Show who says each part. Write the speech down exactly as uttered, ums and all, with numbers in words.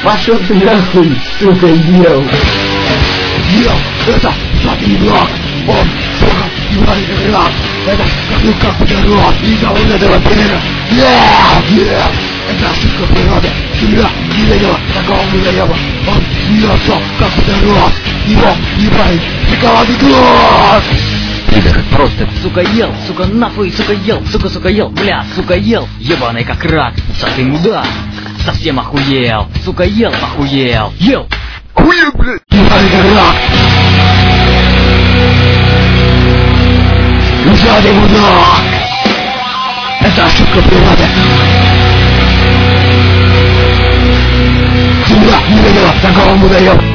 Speaker 1: Пошел ты нахуй, сука, ел.
Speaker 2: Ел, это Сатинак, он, сука, ебаный рак. Это ну как подорвал, и за этого пера. Ел, ел, это ошибка природы. Земля не видела такого мудоеба. Он смеется, как подорвал. Его ебаный шоколадный глаз.
Speaker 3: Пидор, просто, сука, ел, сука, нахуй, сука, ел, сука, сука, ел, бля, сука, ел, ебаный как рак, что ты мудак, совсем охуел, сука, ел, охуел, ел,
Speaker 2: хуел, блядь, ебаный как рак. Ебаный мудак. Это ошибка природы. Земля не видела такого мудоеба.